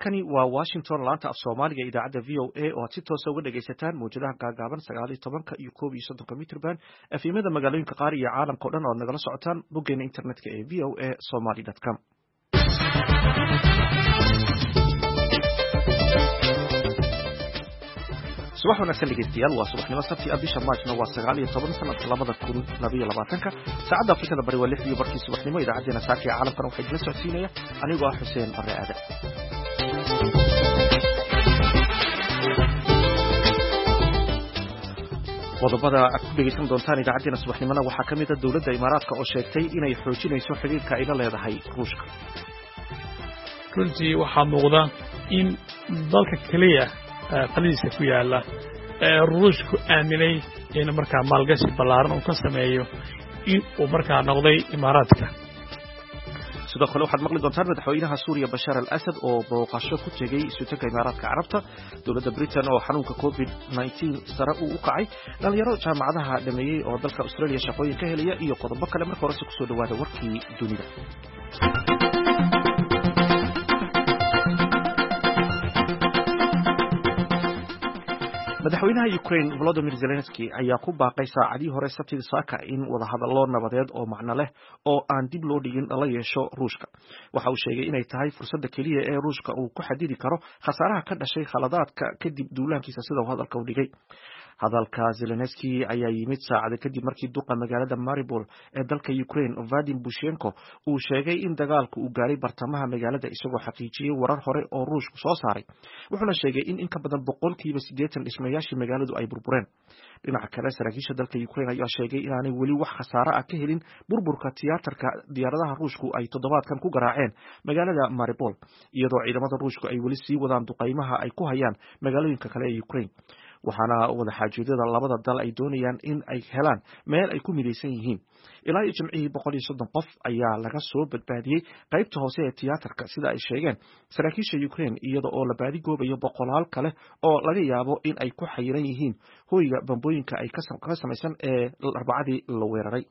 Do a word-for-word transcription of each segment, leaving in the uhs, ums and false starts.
halkani waa Washington laanta af Soomaaliga idaacada V O A oo si toos ah uga dhageysataan muujadaha gaagaaban sagaal iyo toban iyo koob iyo soddon mitirban efemada magaalooyinka qaar iyo caalamka oo dhan oo nagala socotaan boggeena internetka ee v o a somali dot com. subax wanaagsan dhegeystayaal waa subaxnimo sabti ah bisha Maajna waa sagaal iyo toban sanadka labada kun iyo labaatanka saacada Afrikada bari waa lix iyo barkii subaxnimo idaacadeena saaka ee caalamkana waxay idin socodsiinaya anigoo ah Xuseen Barre Aadan. qodobada aad ku dhegeysan doontaan idaacadeena subaxnimona waxaa ka mid ah dowladda Imaaraadka oo sheegtay inay xoojinayso xiriirka ay la leedahay Ruushka. runtii waxaa muuqda in dalka kaliya qaliisa ku yaala ee Ruushku aaminay in markaa maalgashi ballaaran uu ka sameeyo in uu markaa noqday Imaaraadka. sidoo kale waxaad maqli doontaan madaxweynaha Suuriya Bashar al-Assad oo booqasho ku tegay isutanka Imaaraadka Carabta, dowladda Britain oo xanuunka covid nineteen sare u kacay, dhalinyaro jaamacadaha dhameeyay oo dalka Australia shaqooyin ka helaya iyo qodobo kale. marka hore ku soo dhawaada warkii dunida. madaxweynaha Ukraine Volodymyr Zelensky ayaa ku baaqay saacadii hore Sabtida saaka in wada hadallo nabadeed oo macno leh oo aan dib loo dhigin la yeesho Ruushka. waxa uu sheegay inay tahay fursadda kaliya ee Ruushka uu ku xadidi karo khasaaraha ka dhashay khaladaadka kadib duulaankiisa sida uu hadalka u dhigay. hadalka Zelensky ayaa yimid saacada kadib markii duqa magaalada Mariupol ee dalka Ukraine Vadim Bushchenko uu sheegay in dagaalku uu gaaray bartamaha magaalada isagoo xaqiijiyay warar hore oo Ruushku soo saaray. wuxuuna sheegay in in ka badan boqolkiiba siddeetan dhismayaashii magaaladu ay burbureen. dhinaca kale saraakiisha dalka Ukraine ayaa sheegay inaanay weli wax khasaare ah ka helin burburka tiyaatarka diyaaradaha Ruushku ay toddobaadkan ku garaaceen magaalada Mariupol, iyadoo ciidamada Ruushku ay weli sii wadaan duqaymaha ay ku hayaan magaalooyinka kale ee Ukraine. waxaana wada xaajoodada labada dal ay doonayaan in ay helaan meel ay ku midaysan yihiin. ilaa iyo jimcihii boqol iyo soddon qof ayaa laga soo badbaadiyey qaybta hoose ee tiyaatarka sida ay sheegeen saraakiisha Ukraine, iyada oo la baadigoobayo boqolaal kale oo laga yaabo in ay ku xayiran yihiin hoyga bambooyinka ay ka samaysan ee arbacadii la weeraray.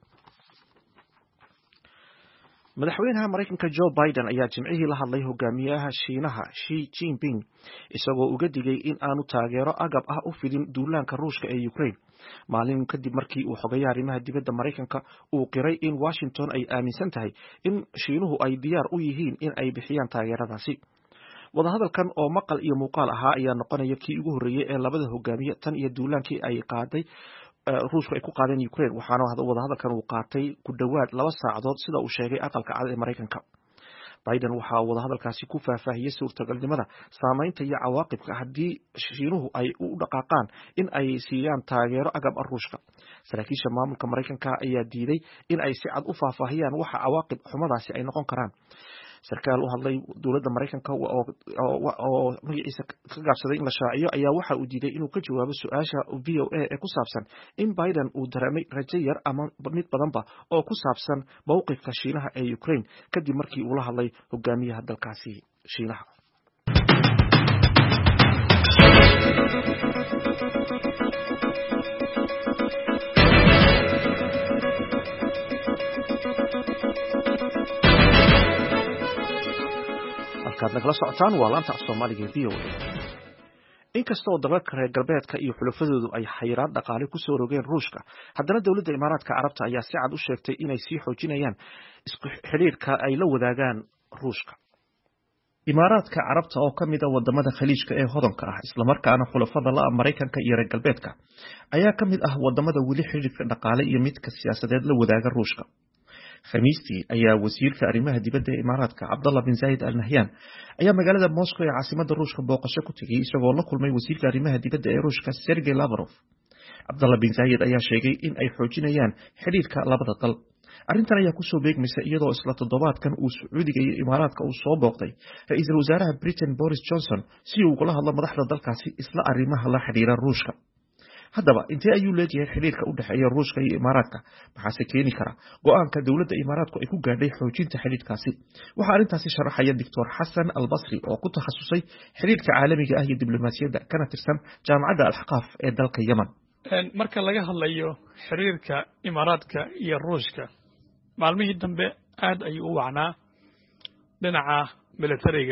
madaxweynaha Mareykanka Joe Biden ayaa jimcihii la hadlay hogaamiyaha Shiinaha Xi Jinping isagoo uga digay in aanu taageero agab ah u fidin duulaanka Ruushka ee Ukraine, maalin kadib markii uu xogayaha arrimaha dibadda Mareykanka uu qiray in Washington ay aaminsan tahay in Shiinuhu ay diyaar u yihiin in ay bixiyaan taageeradaasi. wadahadalkan oo maqal iyo muuqaal ahaa ayaa noqonaya kii ugu horreeyay ee labada hogaamiye tan iyo duulaankii ay qaaday Ruushku ay ku qaadeen Ukraine, waxaana wadahadalkan uu qaatay ku dhawaad laba saacadood sida uu sheegay aqalka cad ee Mareykanka. Biden waxa uu wadahadalkaasi ku faahfaahiyay suurtagalnimada saameynta iyo cawaaqibka haddii Shiinuhu ay u dhaqaaqaan in ay siiyaan taageero agab Ruushka. saraakiisha maamulka Mareykanka ayaa diiday in ay si cad u faahfaahiyaan waxa cawaaqib xumadaasi ay noqon karaan. sarkaal u hadlay dowladda Mareykanka oo magaciisa ka gaabsaday in la shaaciyo ayaa waxa uu diiday inuu ka jawaabo su'aasha V O A ee ku saabsan in Biden uu dareemay rajo yar ama mid badanba oo ku saabsan mowqifka Shiinaha ee Ukraine kadib markii uu la hadlay hogaamiyaha dalkaasi Shiinaha. halkaad nagala socotaan waa laanta af Soomaaliga V O A. inkastoo dalalka reer galbeedka iyo xulafadoodu ay xayiraad dhaqaale ku soo rogeen Ruushka, haddana dowladda Imaaraadka Carabta ayaa si cad u sheegtay inay sii xoojinayaan isku xiriirka ay la wadaagaan Ruushka. Imaaraadka Carabta oo ka mid ah wadamada khaliijka ee hodanka ah isla markaana xulafada la Mareykanka iyo reer galbeedka ayaa ka mid ah wadamada weli xiriirka dhaqaale iyo midka siyaasadeed la wadaaga Ruushka. khamiistii ayaa wasiirka arrimaha dibadda ee Imaaraadka Abdullah bin Zayed Al Nahyan ayaa magaalada Moscow ee caasimadda Ruushka booqasho ku tagay isagoo la kulmay wasiirka arrimaha dibadda ee Ruushka Sergey Lavrov. Abdullah bin Zayed ayaa sheegay in ay xoojinayaan xiriirka labada dal. arrintan ayaa ku soo beegmaysa iyadoo isla toddobaadkan uu Sacuudiga iyo Imaaraadka uu soo booqday ra'iisul wasaaraha Britain Boris Johnson si uu ula hadlo madaxda dalkaasi isla arrimaha la xiriira Ruushka. haddaba intee ayuu leeyahay xiriirka u dhaxeeya Ruushka iyo Imaaraadka, maxaase keeni kara go'aanka dowladda Imaaraadku ay ku gaadhay xoojinta xiriirkaasi? waxa arrintaasi sharaxaya Doctor Hassan Al-Basri oo ku takhasusay xiriirka caalamiga ah iyo diblomaasiyadda kana tirsan jaamacadda Al-Ahqaf ee dalka Yemen. marka laga hadlayo xiriirka Imaaraadka iyo Ruushka, maalmihii dambe aad ayuu u wacnaa dhinaca militariga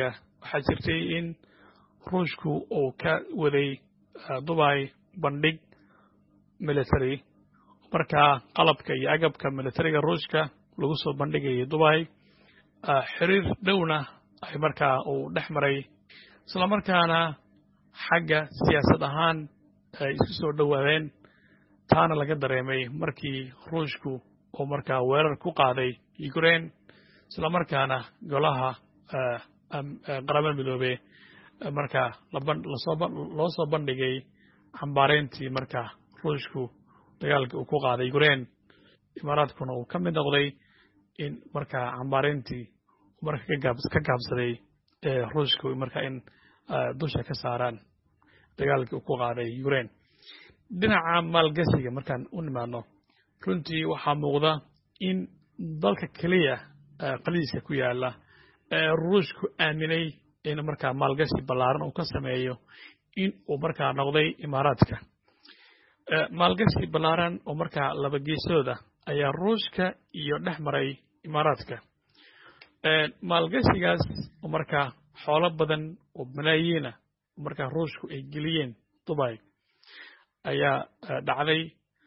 waxaa jirtay in ruushku uu ka waday Dubai bandhig military markaa qalabka iyo agabka militariga ruushka lagu soo bandhigayay Dubai xiriir dhowna ay markaa uu dhex maray isla markaana xagga siyaasad ahaan ay isku soo dhawaadeen taana laga dareemay markii ruushku oo markaa weerar ku qaaday Ukraine isla markaana golaha qaramada midoobay markaa loo soo bandhigay xambaareyntii markaa ruushku dagaalka uu ku qaaday Ukraine Imaaraadkuna uu ka mid noqday in markaa xambaareyntii marka ka gaabsaday ruushku markaa in dusha ka saaraan dagaalkii uu ku qaaday Ukraine dhinaca maalgashiga markaan u nimaadno runtii waxaa muuqda in dalka kaliya qaliiska ku yaala ruushku aaminay in markaa maalgashi ballaaran uu ka sameeyo in uu markaa noqday Imaaraadka maalgashi ballaaran oo markaa laba geesooda ayaa ruushka iyo dhex maray Imaaraadka maalgashigaas oo markaa xoolo badan oo malaayiin ah markaa ruushku ay geliyeen Dubai ayaa dhacday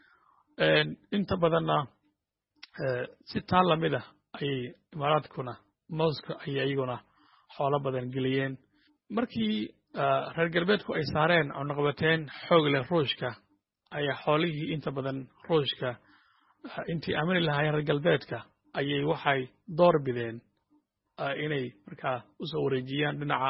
inta badanna si taan lamid ah ayay Imaaraadkuna Moscow ayay iyaguna xoolo badan geliyeen markii reer galbeedku ay saareen cunaqabateyn xoog leh ruushka ayaa xoolihii inta badan ruushka intii aamini lahaayeen reer galbeedka ayay waxay door bideen inay markaa u soo wareejiyaan dhinaca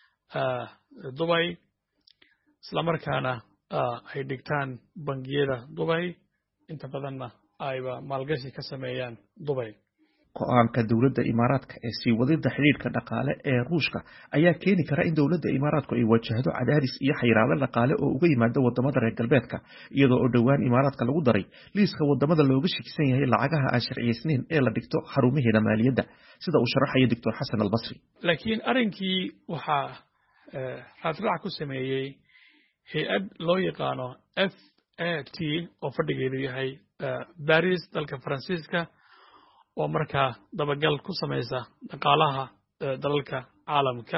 Dubai isla markaana ay dhigtaan bangiyada Dubai inta badanna ayba maalgashi ka sameeyaan Dubai go'aanka dawladda Imaaraadka ee sii wadida xiriirka dhaqaale ee Ruushka ayaa keeni kara in dawladda Imaaraadku ay wajahdo cadaadis iyo xayiraado dhaqaale oo uga yimaada wadamada reer galbeedka iyadoo oo dhawaan Imaaraadka lagu daray liiska wadamada looga shakisan yahay lacagaha aan sharciyeysnayn ee la dhigto xarumaheeda maaliyadda sida uu sharaxayo Doctor Xasan Al-Basri laakiin arinkii waxa raadraac ku sameeyay hay'ad loo yaqaano F A T oo fadhigeedu yahay Paris dalka Faransiiska oo markaa dabagal ku samaysa dhaqaalaha dalalka caalamka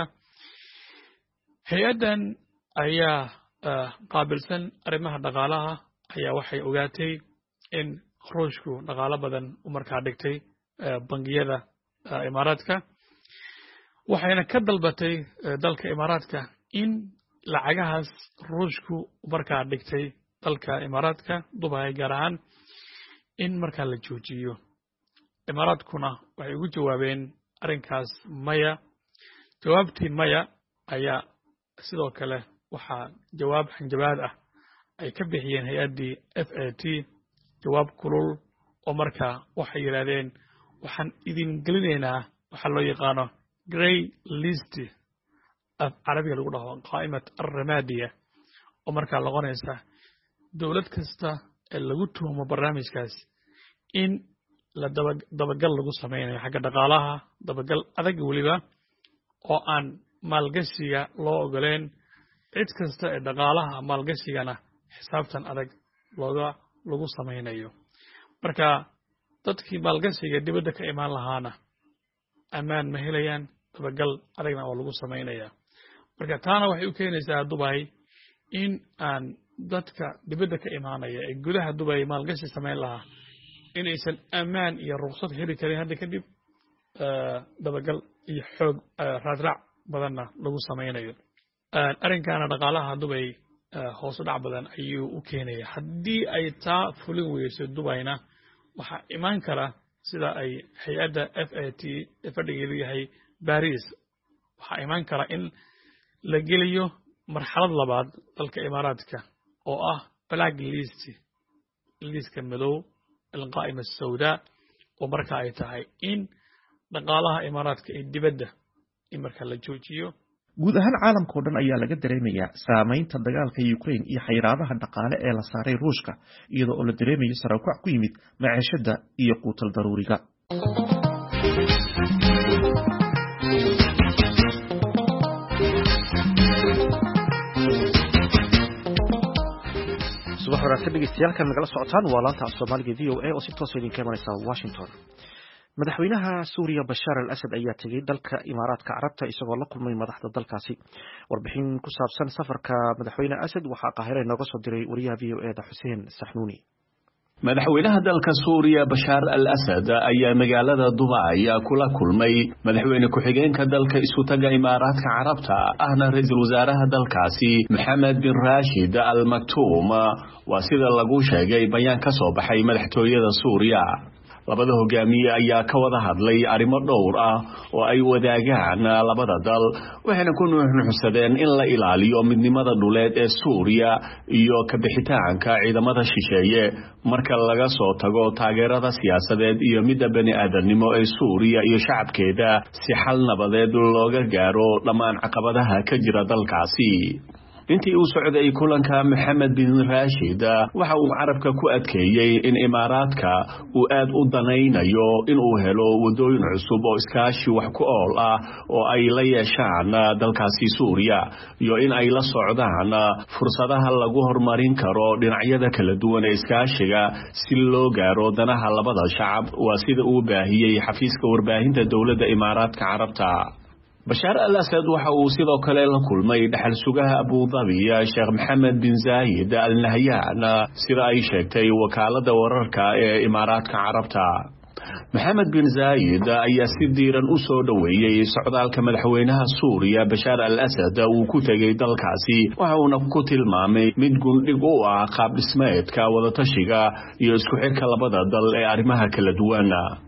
hay'adan ayaa qaabilsan arrimaha dhaqaalaha ayaa waxay ogaatay in ruushku dhaqaalo badan u markaa dhigtay bangiyada Imaaraadka waxayna ka dalbatay dalka Imaaraadka in lacagahaas ruushku markaa dhigtay dalka Imaaraadka Dubai gaar ahaan in markaa la joojiyo Imaaraadkuna waxay ugu jawaabeen arrinkaas maya jawaabtii maya ayaa sidoo kale waxaa jawaab hanjabaad ah ay ka bixiyeen hay'addii F A T jawaab kulul oo markaa waxay yiraahdeen waxaan idin gelinaynaa waxa loo yaqaano grey list af carabiga lagu dhaho qaa'imat ar-ramadiya oo markaa noqonaysa dawlad kasta ee lagu tuhumo barnaamijkaas in la dabagal lagu sameynayo xagga dhaqaalaha dabagal adag waliba oo aan maalgashiga loo ogoleen cid kasta ee dhaqaalaha maalgashigana xisaabtan adag looga lagu sameynayo marka dadkii maalgashiga dibadda ka imaan lahaana ammaan ma helayaan dabagal adagna oo lagu sameynaya marka taana waxay u keenaysaa Dubai in aan dadka dibadda ka imaanaya ee gudaha Dubai maalgashi sameyn lahaa inaysan ammaan iyo ruqsad heli karin hadda kadib dabagal iyo xoog raadraac badanna lagu sameynayo arrinkaana dhaqaalaha Dubai hoos u dhac badan ayuu u keenaya haddii ay taa fulin weyso Dubaina waxaa imaan kara sida ay hay'adda F A T fadhigeedu yahay Paris waxaa imaan kara in la geliyo marxalad labaad dalka Imaaraadka oo ah black list liiska madow القائمة السوداء ومركا أي تهاي إن نقالها إمارات كإدبدة إن مركا لجوجيو guud ahaan caalamka oo dhan ayaa laga dareemayaa saameynta dagaalka Ukraine iyo xayiraadaha dhaqaale ee la saaray Ruushka iyadoo oo la dareemayo sare u kac ku yimid maciishada iyo quutal daruuriga subax wanaagsan dhegeystayaal nagala socotaan waa laanta Soomaaliga V O A oo si toos ah idin ka imanaysa Washington madaxweynaha Suuriya Bashar al-Assad ayaa tagay dalka Imaaraadka Carabta isagoo la kulmay madaxda dalkaasi. Warbixin ku saabsan safarka madaxweyne Assad waxaa Qaahire nooga soo diray wariyaha V O A da Xuseen Saxnuuni. madaxweynaha dalka Suuriya Bashar al-Assad ayaa magaalada Dubai kula kulmay madaxweyne ku-xigeenka dalka isu taga Imaaraadka Carabta ahna ra'iisul wasaaraha dalkaasi Mohammed bin Rashid Al Maktoum waa sida lagu sheegay bayaan ka soo baxay madaxtooyada Suuriya. labada hogaamiye ayaa ka wada hadlay arrimo dhowr ah oo ay wadaagaan labada dal waxayna ku nuuxnuuxsadeen in la ilaaliyo midnimada dhuleed ee Suuriya iyo ka bixitaanka ciidamada shisheeye marka laga soo tago taageerada siyaasadeed iyo midda bani aadanimo ee Suuriya iyo shacabkeeda si xal nabadeed looga gaaro dhammaan caqabadaha ka jira dalkaasi. intii uu socday kulanka Mohammed bin Rashid waxa uu carabka ku adkeeyay in Imaaraadka uu aad u danaynayo in uu helo wadooyin cusub oo iskaashi wax ku ool ah oo ay la yeeshaan dalkaasi Suuriya iyo in ay la socdaan fursadaha lagu horumarin karo dhinacyada kala duwan ee iskaashiga si loo gaaro danaha labada shacab waa sida uu baahiyay xafiiska warbaahinta dawladda Imaaraadka Carabta. Bashar al-Assad waxa uu sidoo kale la kulmay dhaxal sugaha Abu Dhabi Sheikh Mohammed bin Zayed Al Nahyan sida ay sheegtay wakaalada wararka ee Imaaraadka Carabta. Mohammed bin Zayed ayaa si diiran u soo dhaweeyay socdaalka madaxweynaha Suuriya Bashar al-Assad uu ku tagay dalkaasi waxa uu ku tilmaamay mid gundhig u ah qaab dhismeedka wada tashiga iyo isku xirka labada dal ee arrimaha kala duwan.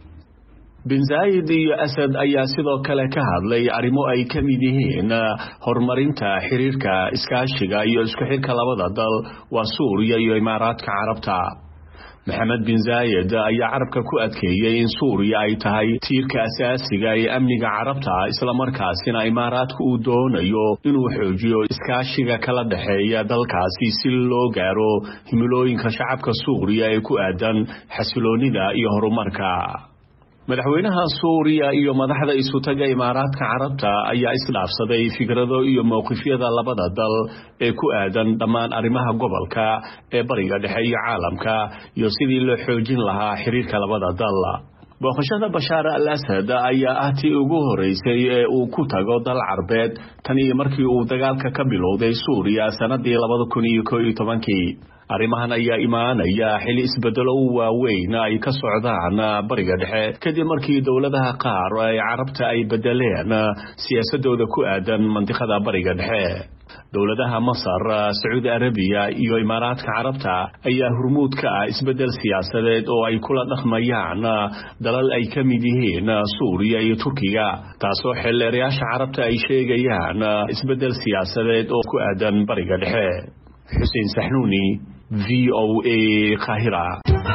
bin Zayed iyo Assad ayaa sidoo kale ka hadlay arrimo ay ka mid yihiin horumarinta xiriirka iskaashiga iyo isku xirka labada dal waa Suuriya iyo Imaaraadka Carabta. Mohammed bin Zayed ayaa carabka ku adkeeyay in Suuriya ay tahay tiirka asaasiga ee amniga Carabta isla markaasina Imaaraadku uu doonayo inuu xoojiyo iskaashiga kala dhaxeeya dalkaasi si loo gaaro himilooyinka shacabka Suuriya ee ku aadan xasiloonida iyo horumarka. madaxweynaha Suuriya iyo madaxda isu taga Imaaraadka Carabta ayaa isdhaafsaday fikrado iyo mowqifyada labada dal ee ku aadan dhammaan arrimaha gobolka ee bariga dhexe iyo caalamka iyo sidii loo xoojin lahaa xiriirka labada dal. booqashada Bashar al-Assad ayaa ah tii ugu horeysay ee uu ku tago dal Carbeed tan iyo markii uu dagaalka ka bilowday Suuriya sanadii laba kun iyo koob iyo toban. arrimahan ayaa imaanaya xili isbedelo waaweyn ay ka socdaan bariga dhexe kadib markii dawladaha qaar ay Carabta ay bedeleen siyaasadooda ku aadan mantiqada bariga dhexe. dawladaha Masar, Saudi Arabia iyo Imaaraadka Carabta ayaa hormuud ka ah isbedel siyaasadeed oo ay kula dhaqmayaan dalal ay ka mid yihiin Suuriya iyo Turkiga taasoo xeelleerayaasha Carabta ay sheegayaan isbedel siyaasadeed oo ku aadan bariga dhexe. Xuseen Saxnuuni V O A Qaahira.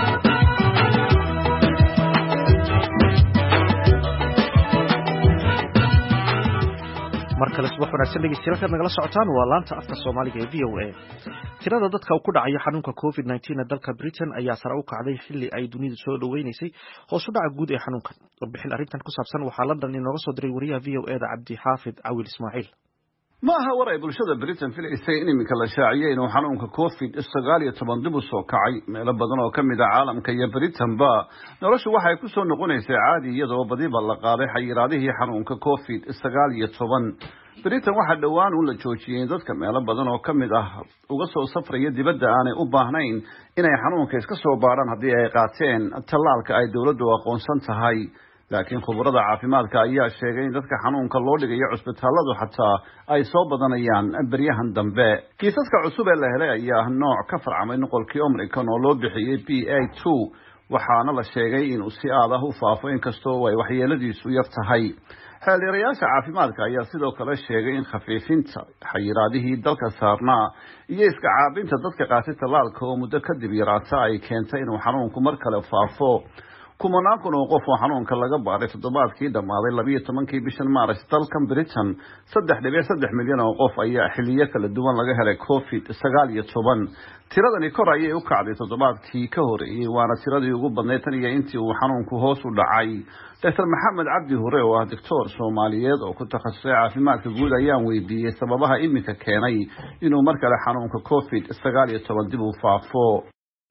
markale subax wanaagsan dhegeystayaal nagala socotaan waa laanta afka Soomaaliga ee V O A. tirada dadka ku dhacay xanuunka COVID nineteen ee dalka Britain ayaa sare u kacday xilli ay dunidu soo dhaweynaysay hoos u dhaca guud ee xanuunkan. warbixin arrintan ku saabsan waxaa London inooga soo diray wariyaha V O A da Cabdi Xaafid Awil Ismaaciil. ma aha war ay bulshada Britain filaysay in iminka la shaaciyay inuu xanuunka COVID sagaal iyo toban dib u soo kacay meelo badan oo ka mid ah caalamka iyo Britain ba noloshu waxay ku soo noqonaysay caadi iyadoo badiba la qaaday xayiraadihii xanuunka COVID sagaal iyo toban. Britain waxa dhawaan uu la joojiyay dadka meelo badan oo ka mid ah uga soo safraya dibadda aanay u baahnayn inay xanuunka iska soo baaraan haddii ay qaateen tallaalka ay dawladdu aqoonsan tahay. laakiin khubarada caafimaadka ayaa sheegay in dadka xanuunka loo dhigayo cusbitaaladu xataa ay soo badanayaan baryahan dambe. kiisaska cusub ee la helay ayaa nooc ka farcamay noqolkii Omicron oo loo bixiyay B A two waxaana la sheegay inuu si aad ah u faafo inkastoo ay waxyeeladiisu yar tahay. xeelirayaasha caafimaadka ayaa sidoo kale sheegay in khafiifinta xayiraadihii dalka saarnaa iyo iska caabinta dadka qaatay tallaalka oo muddo kadib yaraata ay keentay inuu xanuunku mar kale faafo. kumanaan kun oo qof oo xanuunka laga baaray toddobaadkii dhammaaday laba iyo tobankii bishan Maaris dalkan Britain saddex dhibic saddex milyan oo qof ayaa xilliyo kala duwan laga helay COVID sagaal iyo toban. tiradani kor ayay u kacday toddobaadkii ka horeeyay waana tiradii ugu badnayd tan iyo intii uu xanuunku hoos u dhacay. Doctor Maxamed Cabdi Hore oo ah doctor Soomaaliyeed oo ku takhasusay caafimaadka guud ayaan weydiiyay sababaha iminka keenay inuu mar kale xanuunka COVID sagaal iyo toban dib u faafo.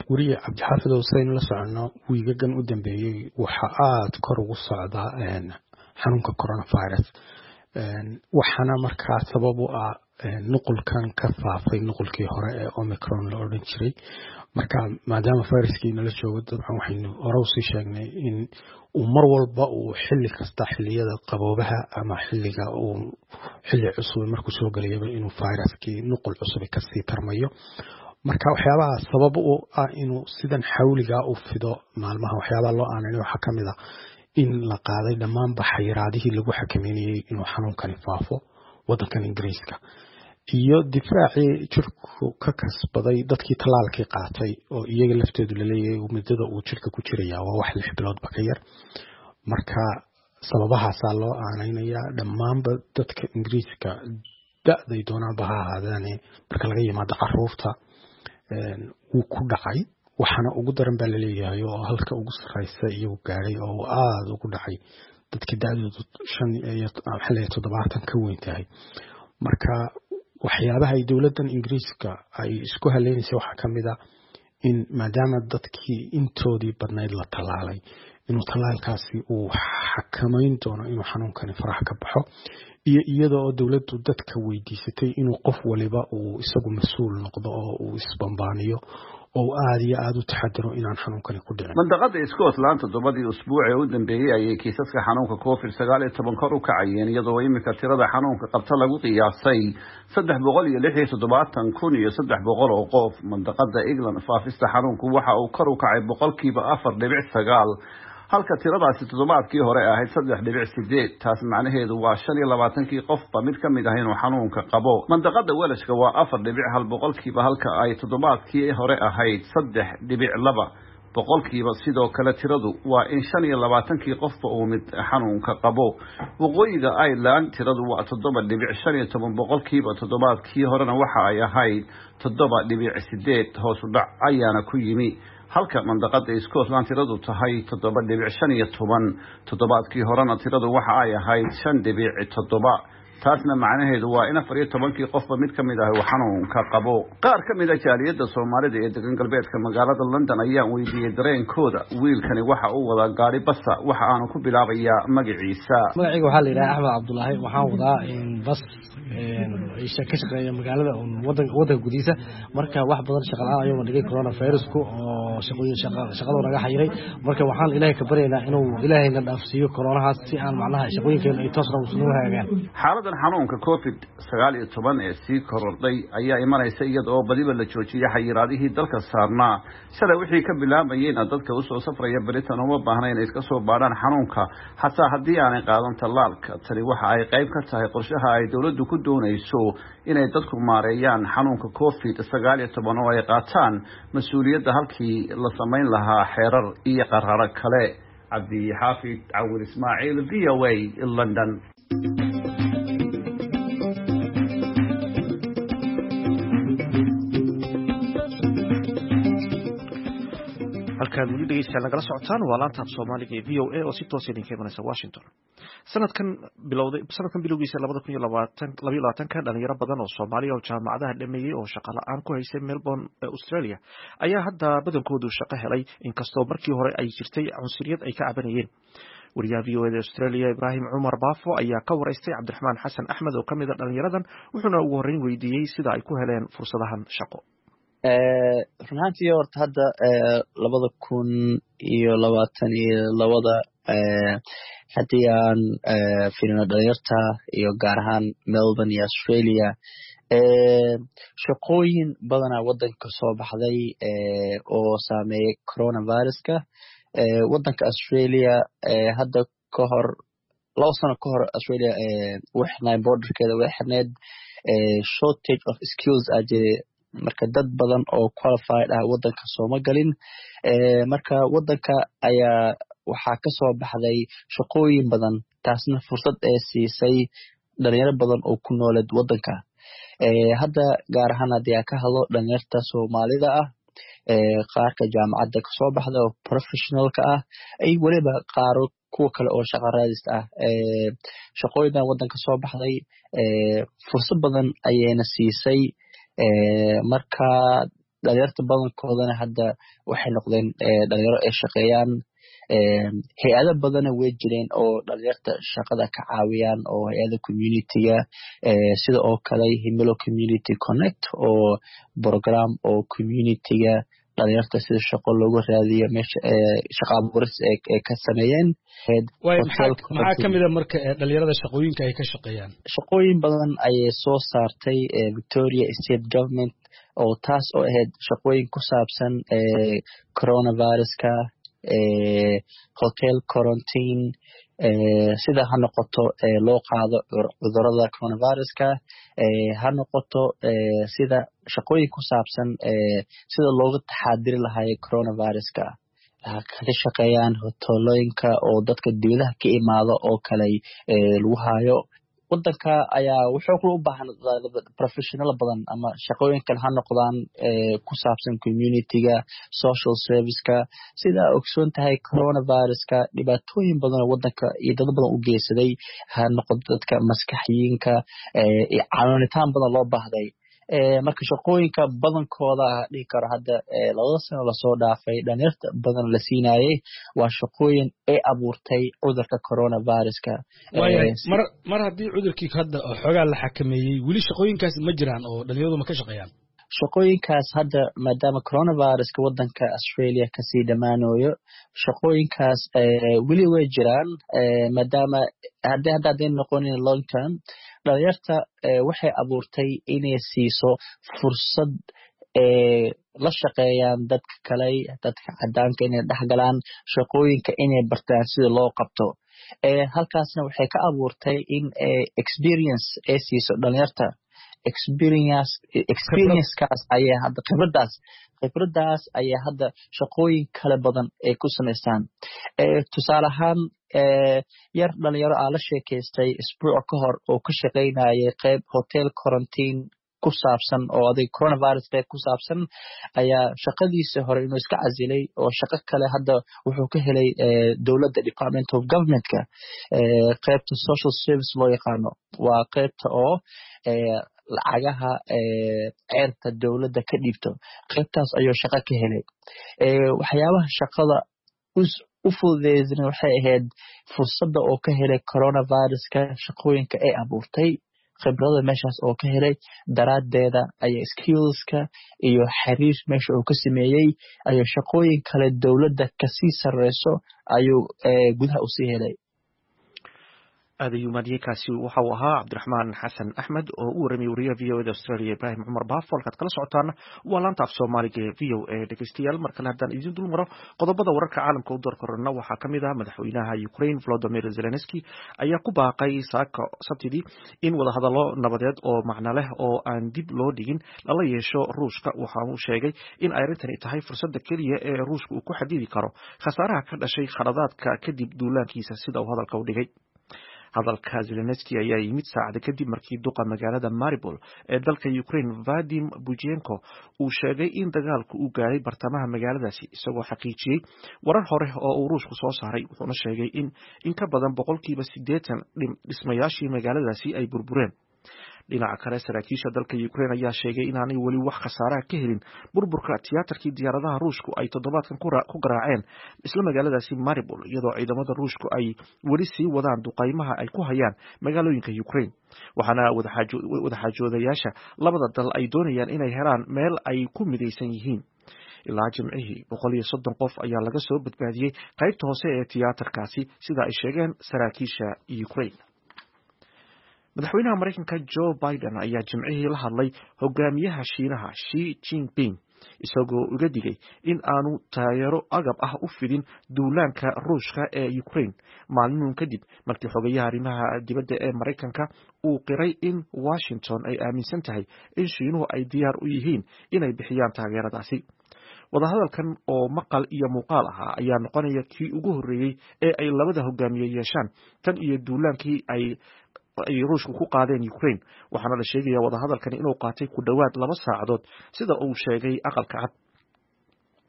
wariye cabdixaafid Hussein la socono wiigagan u dambeeyay waxa aad kor ugu socda xanuunka coronavirus waxana markaa sabab u ah nuqulkan ka faafay nuqulkii hore ee Omicron la oran jiray marka maadaama viruskii nala joogo dabcan waxaynu hore u sii sheegnay in uu mar walba uu xilli kasta xilliyada qaboobaha ama xilliga uu xilli cusub markuu soo galayaba inuu viruskii nuqul cusub ka sii tarmayo marka waxyaabaha sabab u ah inuu sidan xawliga u fido maalmaha waxyaabaha loo aanay waxa kamid ah in la qaaday dhammaan baxayraadihii lagu xakameeyay inuu xanuunkan faafo wadankan Ingiriiska iyo difaacii jirku ka kasbaday dadkii talaalkii qaatay oo iyaga laftoodu la leeyahay muddada uu jirka ku jiraya waa wax lix bilood ba ka yar marka sababahaas loo aaneynaya dhammaan dadka Ingiriiska da'day doonaan ba ha ahaadaan marka laga yimaado caruurta uu ku dhacay waxana ugu daran baa la leeyahay oo halka ugu sareysa iyo gaaray oo aad ugu dhacay dadkii da'doodu shan iyo toddobaatan ka weyn tahay marka waxyaabaha ay dawladdan Ingiriiska ay isku haleynayso waxa kamid ah in maadaama dadkii intoodii badnayd la talaalay inuu talaalkaasi uu xakameyn doono inuu xanuunkan faraha ka baxo iyo iyadoo dawladdu dadka weydiisatay inuu qof waliba uu isagu mas'uul noqdo oo uu isbambaaniyo oo aad iyo aad u taxadaro inaan xanuunkan ku dhicin mandaqada Scotland todobadii usbuuc ee u dambeeyay ayay kiisaska xanuunka covid sagaal iyo toban kor u kacayeen iyadoo imika tirada xanuunka qabta lagu qiyaasay saddex boqol iyo lix iyo toddobaatan kun iyo saddex boqol oo qof mandaqada England faafista xanuunku waxa uu kor u kacay boqolkiiba afar dhibic sagaal halka tiradaasi toddobaadkii hore ahayd saddex dhibic sideed taas macnaheedu waa shan iyo labaatan qofba mid kamid ah inuu xanuunka qabo mandaqada Welshka waa afar dhibic hal boqolkiiba halka ay toddobaadkii hore ahayd saddex dhibic laba boqolkiiba sidoo kale tiradu waa in shan iyo labaatan qofba uu mid xanuunka qabo waqooyiga Ireland tiradu waa toddoba dhibic shan iyo toban boqolkiiba toddobaadkii horena waxa ay ahayd toddoba dhibic sideed hoos u dhac ayaana ku yimi halka mandaqada Scotland tiradu tahay toddoba dhibic shan iyo toban toddobaadkii horena tiradu waxa ay ahayd shan dhibic toddoba taasna macnaheedu waa in afar iyo toban qofba mid kamid ah uu xanuunka qabo qaar kamid ah jaaliyada Soomaalida ee degan galbeedka magaalada London ayaa weydiiyay dareenkooda wiilkani waxa uu wadaa gaari basa waxa aanu ku bilaabayaa magaciisa magacayga waxa la yiraahdaa Axmed Cabdullaahi waxaan wadaa in bas ee shaqo shaqeeya magaalada wadanka wadanka gudihiisa marka wax badan shaqo la'aan ayuu dhigay coronavirus-ku oo shaqooyin shaqo shaqada naga xayiray marka waxaan Ilaahay ka baryaynaa inuu Ilaahay na dhaafsiyo coronahaas si aan macnaha shaqooyinkeena ay toos u hagaagaan xaaladdan xanuunka covid sagaal iyo toban ee sii korodhay ayaa imanaysa iyadoo badiba la joojiyay xayiraadihii dalka saarnaa sida wixii ka bilaabayeen dadka u soo safraya Britain uma baahnayn inay iska soo baadhaan xanuunka xataa haddii aanay qaadan talaalka tani waxa ay qayb ka tahay qorshaha ay dawladdu ku doonayso inay dadku maareeyaan xanuunka covid sagaal iyo toban oo ay qaataan mas'uuliyadda halkii la samayn lahaa xeerar iyo qaraaro kale Cabdi Xaafid Cawil Ismaaciil V O A London halkaad weli dhegeystayaal nagala socotaan waa laanta af Soomaaliga ee V O A oo si toos ah idinka imanaysa Washington sanadkan bilowday sanadkan bilowgiisa laba kun iyo labaatan ka dhalinyaro badan oo Soomaaliya oo jaamacadaha dhameeyay oo shaqo la'aan ku haysay Melbourne ee Australia ayaa hadda badankoodu shaqo helay inkastoo markii hore ay jirtay cunsuriyad ay ka cabanayeen wariyaha V O A Australia Ibrahim Umar Baafo ayaa ka wareystay Cabdiraxmaan Xasan Axmed oo kamid ah dhalinyaradan wuxuuna ugu horreyn weydiiyay sida ay ku heleen fursadahan shaqo ee runtii horta hadda labada kun iyo labaatan iyo labada ee hadii aan fiirino dhalinyarta iyo gaar ahaan Melbourne iyo Australia ee shaqooyin badan wadanka soo baxday ee oo saameeyay coronavirus-ka ee wadanka Australia ee hadda ka hor laba sano ka hor Australia ee waxna borderkeeda waxneed ee shortage of skills ajee marka dad badan oo qualified ah wadanka soo ma galin ee marka wadanka ayaa waxa ka soo baxday shaqooyin badan taasna fursad ay siisay dhalinyaro badan oo ku nool wadanka ee hadda gaar ahaan hadii ka hadlo dhalinyarta Soomaalida ah ee qaarka jaamacadda ka soo baxday oo professionalka ah ay waliba qaaro kuwa kale oo shaqo raadis ah ee shaqooyinka wadanka soo baxday ee fursad badan ayayna siisay ee marka dhalinyarta badankoodana hadda waxay noqdeen dhalinyaro ay shaqeeyaan. hay-ado badana way jireen oo dhalinyarta shaqada ka caawiyaan oo hay-ada communityga sida oo kale Himilo Community Connect oo program oo communityga dhalinyarta sida shaqo loogu raadiyo meesha shaqa abuuris ee ka sameeyeen. maxaa ka mid ah marka dhalinyarada shaqooyinka ay ka shaqeeyaan? shaqooyin badan ayay soo saartay Victoria State Government oo taas oo ahayd shaqooyin ku saabsan coronaviruska, hotel quarantine, sida ha noqoto loo qaado cudurada coronaviruska, ha noqoto sida shaqooyin ku saabsan sida looga taxadiri lahaay coronaviruska. ka shaqeeyaan hoteelooyinka oo dadka dibadaha ka imaado oo kale lagu hayo. wadanka ayaa wuxuu kula u baahan professional badan ama shaqooyin kale ha noqdaan ku saabsan communityga, social serviceka. sida ogsoon tahay coronaviruska dhibaatooyin badan oo wadanka iyo dad badan u geysaday, ha noqoto dadka maskaxiyiinka iyo caawinitaan badan loo baahday. marka shaqooyinka badankooda dhihi karo hadda labada sano lasoo dhaafay dhalinyarta badan la siinayay waa shaqooyin ay abuurtay cudurka coronaviruska. mar mar haddii cudurkii hadda xoogaa la xakameeyey weli shaqooyinkaas ma jiraan oo dhalinyaradu ma ka shaqeeyaan? shaqooyinkaas hadda maadaama coronaviruska wadanka Australia kasii dhamaanayo, shaqooyinkaas weli way jiraan maadaama haddii hadda hadday noqonin long term. dhalinyarta waxay abuurtay inay siiso fursad la shaqeeyaan dadka kale, dadka cadaanka inay dhexgalaan, shaqooyinka inay bartaan sida loo qabto. halkaasna waxay ka abuurtay in experience ay siiso dhalinyarta. experience experience-kaas ayaa hadda khibradaas khibradaas ayaa hadda shaqooyin kale badan ay ku samaystaan. tusaale ahaan yar dhalinyaro aan la sheekaystay isbuuc ka hor oo ka shaqaynayay qayb hotel quarantine ku saabsan oo adig coronavirus qayb ku saabsan ayaa shaqadiisa hore inuu iska casilay oo shaqo kale hadda wuxuu ka helay dowladda Department of Government-ka qaybta social service loo yaqaano. waa qaybta oo lacagaha ceerta dowladda ka dhiibto. qaybtaas ayuu shaqo ka helay. waxyaabaha shaqada u fududeysay waxay ahayd fursadda oo ka helay coronaviruska shaqooyinka ay abuurtay. khibrada meeshaas oo ka helay daraadeeda ayaa skillska iyo xiriir meesha uu ka sameeyey ayuu shaqooyin kale dowladda kasii sareyso ayuu gudaha usii helay. aadayu maadiyekaasi waxa uu ahaa cabdiraxmaan xasan axmed oo u waramay wariyaha v o e da Australia Ibrahim Cumar Baafo. halkaad kala socotaana waa laanta af Soomaaliga ee v o e. dhegeystayaal markale haddaan idin dul maro qodobada wararka caalamka u doorka horena waxaa ka mid ah madaxweynaha Ukraine Volodymyr Zelensky ayaa ku baaqay saaka sabtidii in wadahadallo nabadeed oo macno leh oo aan dib loo dhigin lala yeesho Ruushka. waxa uu sheegay in ay arrintani tahay fursadda keliya ee Ruushka uu ku xadidi karo khasaaraha ka dhashay khaladaadka kadib duulaankiisa sida uu hadalka u dhigay. hadalka Zelensky ayaa yimid saacada kadib markii duqa magaalada Mariupol ee dalka Ukraine Vadim Bujenko uu sheegay in dagaalku uu gaaray bartamaha magaaladaasi, isagoo xaqiijiyey warar hore oo uu Ruushku soo saaray. wuxuuna sheegay in in ka badan boqolkiiba siddeetan dhismayaashii magaaladaasi ay burbureen. dhinaca kale saraakiisha dalka Ukraine ayaa sheegay inaanay weli wax khasaaraha ka helin burburka tiyaatarkii diyaaradaha Ruushku ay toddobaadkan ku garaaceen isla magaaladaasi Mariupol, iyadoo ciidamada Ruushku ay weli sii wadaan duqaymaha ay ku hayaan magaalooyinka Ukraine. waxaana wadaxaajoodayaasha labada dal ay doonayaan inay helaan meel ay ku midaysan yihiin. ilaa jimcihii boqol iyo soddon qof ayaa laga soo badbaadiyey qaybta hoose ee tiyaatarkaasi sida ay sheegeen saraakiisha Ukraine. madaxweynaha Mareykanka Joe Biden ayaa jimcihii la hadlay hogaamiyaha Shiinaha Xi Jinping isagoo uga digay in aanu taageero agab ah u fidin duulaanka Ruushka ee Ukraine maalin kadib markii xogayaha arrimaha dibadda ee Mareykanka uu qiray in Washington ay aaminsan tahay in Shiinuhu ay diyaar u yihiin inay bixiyaan taageeradaasi. wadahadalkan oo maqal iyo muuqaal ahaa ayaa noqonaya kii ugu horreeyey ee ay labada hogaamiye yeeshaan tan iyo duulaankii ay ay Ruushku ku qaadeen Ukraine. waxaana la sheegayaa wadahadalkan inuu qaatay ku dhawaad laba saacadood sida uu sheegay aqalka cad.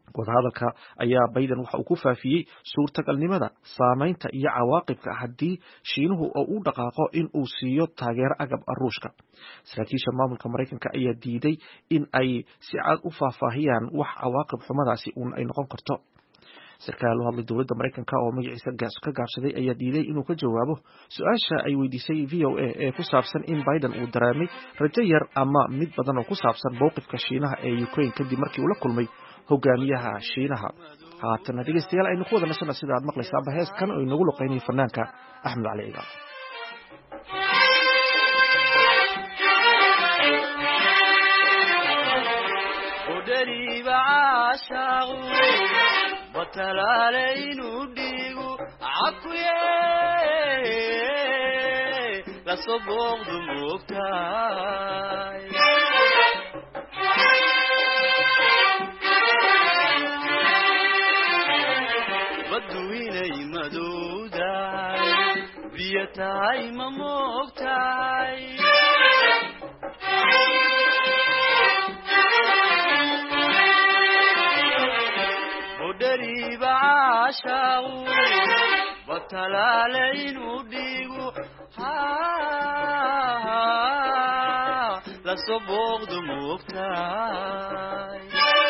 wadahadalka ayaa Biden waxa uu ku faafiyey suurtagalnimada saameynta iyo cawaaqibka haddii Shiinuhu oo uu dhaqaaqo in uu siiyo taageero agab Ruushka. Saraakiisha maamulka Mareykanka ayaa diiday in ay si cad u faahfaahiyaan wax cawaaqib xumadaasi uun ay noqon karto. sarkaal u hadlay dowladda Mareykanka oo magaciisa ka gaabsaday ayaa diiday inuu ka jawaabo su'aasha ay weydiisay V O A ee ku saabsan in Biden uu dareemay rajo yar ama mid badan oo ku saabsan mowqifka Shiinaha ee Ukraine kadib markii uu la kulmay hogaamiyaha Shiinaha. haatana dhegeystayaal aynu ku wada nasana sida aad maqlaysaanba heeskan oo inagu luqeynay fanaanka Axmed Cali Cigaal. وتلالين وديغو عكوية لصبوغ دموكتاي بدويني مدوداي بيتاي مموكتاي دريب عاشاو وتلالين وديغو ها لصبوغ دموكتاي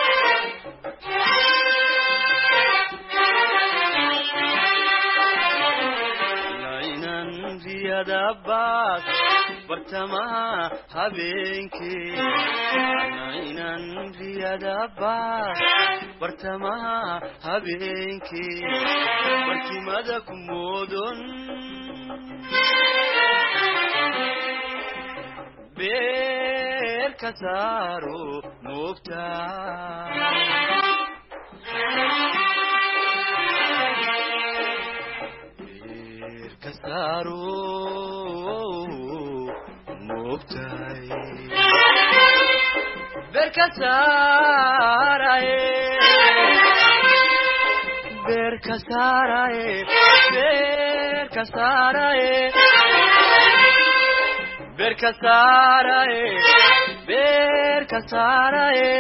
لعينان زيادة باس برتما هبينكي لعينان زيادة باس برتما هبينكي بركي مدك مودن بير كسارو مفتاح بير كسارو مفتاح بير كسارو Ver casarae, ver casarae, ver casarae, ver casarae,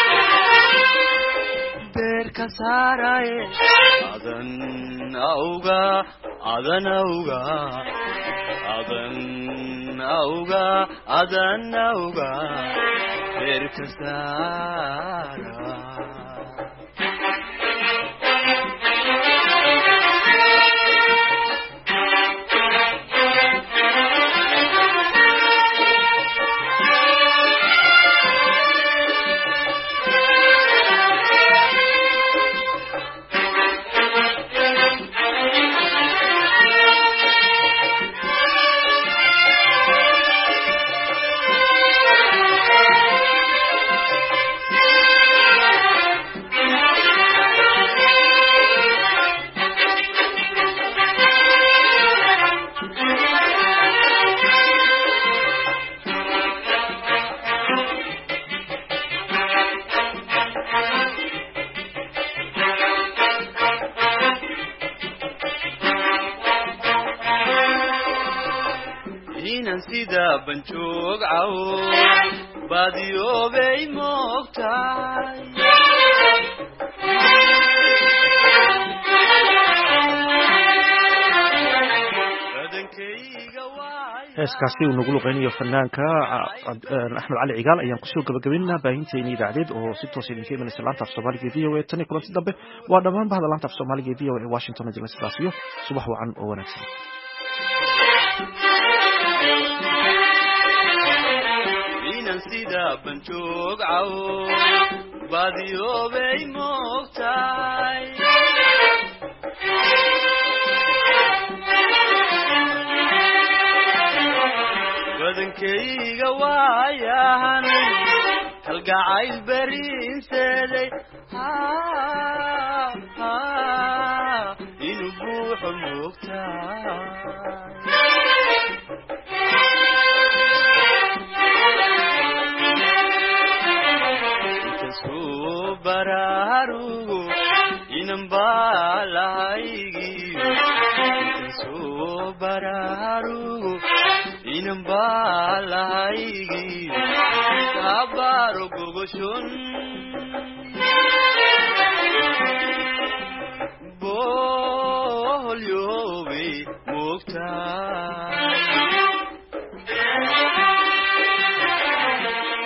ver casarae. Adan auga, adan auga, adan auga, adan auga, ver casara. sida banjoog caw baadiyo bay moogtahay heeskaasi uu nagu luqeynayo fanaanka Axmed Cali Cigaal ayaan kusoo gabagabeynaa baahinteena idaacadeed oo si toos ah idinka imanaysa laanta af Soomaaliga V O A tan iyo kulanti dambe waa dhammaan bahda laanta af Soomaaliga V O A Washington idin sidaasiyo subax wacan oo wanaagsan inan sida banjoog caw baadiyo bay moogtahay wadankayga waayahan kalgacayl bariinseeday inuu buuxo moogtahay inkasuu baraarugo inan baalahaygiyo inkasuu baraarugo inan baalahaygiyo kaabaro gogoshon bo